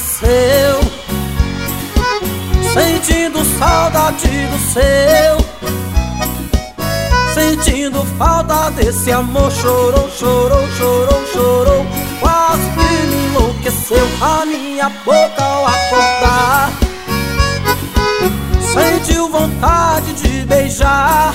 amanheceu, sentindo saudade do seu, sentindo falta desse amor. Chorou, chorou, chorou, chorou, quase que me enlouqueceu a minha boca ao acordar. Sentiu vontade de beijar,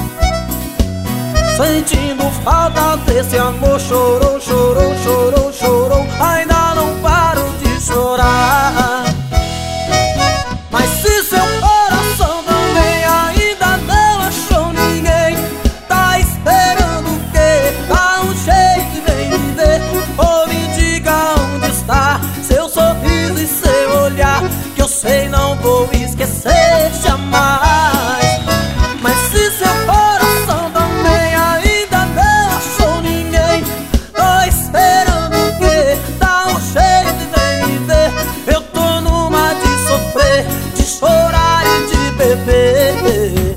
sentindo falta desse amor. Chorou, chorou, chorou, chorou, ainda não paro de chorar. Mas se seu coração também ainda não achou ninguém, tá esperando o quê? Dá um jeito e vem me ver, ou me diga onde está seu sorriso e seu olhar, que eu sei não vou esquecer jamais. Mas se seu coração também ainda não achou ninguém, tô esperando o quê? Dá um jeito e vem me ver, eu tô numa de sofrer, de chorar e de beber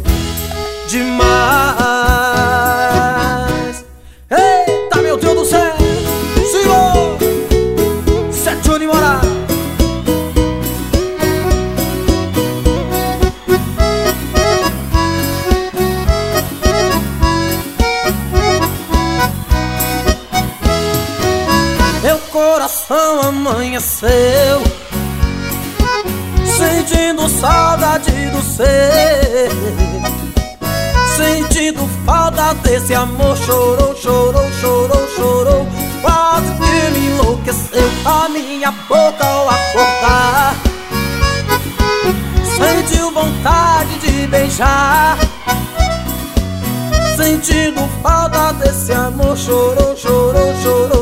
demais. Eita, meu Deus do céu, senhor Sete de Morar. Meu coração amanheceu, sentindo saudade do ser, sentindo falta desse amor. Chorou, chorou, chorou, chorou, quase que me enlouqueceu a minha boca ao acordar. Sentiu vontade de beijar, sentindo falta desse amor. Chorou, chorou, chorou,